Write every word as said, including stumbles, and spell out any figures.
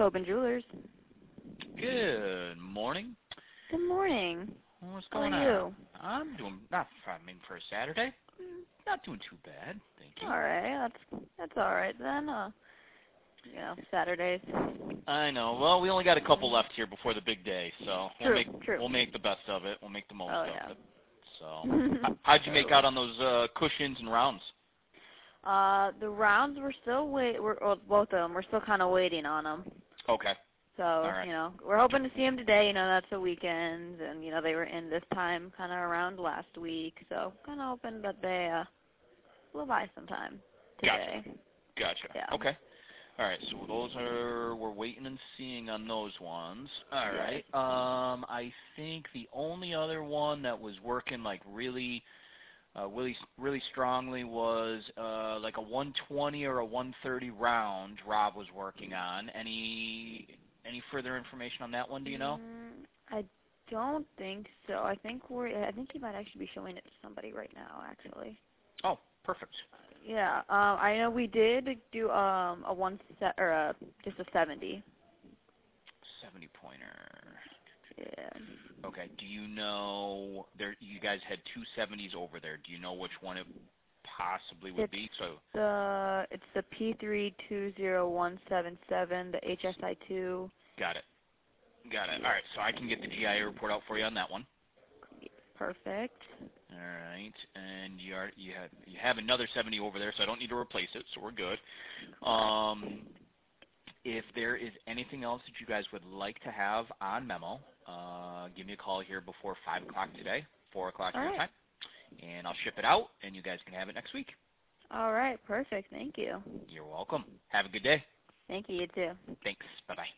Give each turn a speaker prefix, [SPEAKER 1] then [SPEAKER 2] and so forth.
[SPEAKER 1] Tobin Jewelers.
[SPEAKER 2] Good morning.
[SPEAKER 1] Good morning.
[SPEAKER 2] What's
[SPEAKER 1] How
[SPEAKER 2] going
[SPEAKER 1] are
[SPEAKER 2] on?
[SPEAKER 1] you?
[SPEAKER 2] I'm doing not. I mean, for a Saturday, not doing too bad. Thank you.
[SPEAKER 1] All right, that's that's all right then. Uh, you know, Saturdays.
[SPEAKER 2] I know. Well, we only got a couple left here before the big day, so we'll
[SPEAKER 1] True,
[SPEAKER 2] make
[SPEAKER 1] true.
[SPEAKER 2] we'll make the best of it. We'll make the most
[SPEAKER 1] Oh
[SPEAKER 2] of
[SPEAKER 1] yeah.
[SPEAKER 2] it. So, h- how'd you make out on those uh, cushions and rounds?
[SPEAKER 1] Uh, the rounds we're still wait. We're well, both of them. We're still kind of waiting on them.
[SPEAKER 2] Okay.
[SPEAKER 1] So
[SPEAKER 2] right.
[SPEAKER 1] you know, we're hoping to see them today. You know, that's the weekend, and you know they were in this time kind of around last week. So kind of hoping that they uh will buy sometime today.
[SPEAKER 2] Gotcha. Gotcha.
[SPEAKER 1] Yeah.
[SPEAKER 2] Okay. All right. So those are we're waiting and seeing on those ones. All right.
[SPEAKER 1] Yes.
[SPEAKER 2] Um, I think the only other one that was working like really. Uh, really, really strongly was uh, like a one twenty or a one thirty round. Rob was working on. Any any further information on that one? Do you know?
[SPEAKER 1] Mm, I don't think so. I think we're. I think he might actually be showing it to somebody right now. Actually.
[SPEAKER 2] Oh, perfect.
[SPEAKER 1] Yeah. Um. I know we did do um a one set or a just a seventy.
[SPEAKER 2] seventy pointer.
[SPEAKER 1] Yeah.
[SPEAKER 2] Okay. Do you know there? You guys had two seventies over there. Do you know which one it possibly would
[SPEAKER 1] It's
[SPEAKER 2] be? So
[SPEAKER 1] the it's the P three two zero one seven seven, the H S I two.
[SPEAKER 2] got it. Got it. All right. So I can get the G I A report out for you on that one.
[SPEAKER 1] Perfect.
[SPEAKER 2] All right, and you are you have you have another seventy over there, so I don't need to replace it, so we're good. Um, if there is anything else that you guys would like to have on memo, uh, give me a call here before five o'clock today, four o'clock
[SPEAKER 1] All
[SPEAKER 2] your
[SPEAKER 1] right.
[SPEAKER 2] time, and I'll ship it out, and you guys can have it next week.
[SPEAKER 1] All right. Perfect. Thank you.
[SPEAKER 2] You're welcome. Have a good day.
[SPEAKER 1] Thank you. You too.
[SPEAKER 2] Thanks. Bye bye.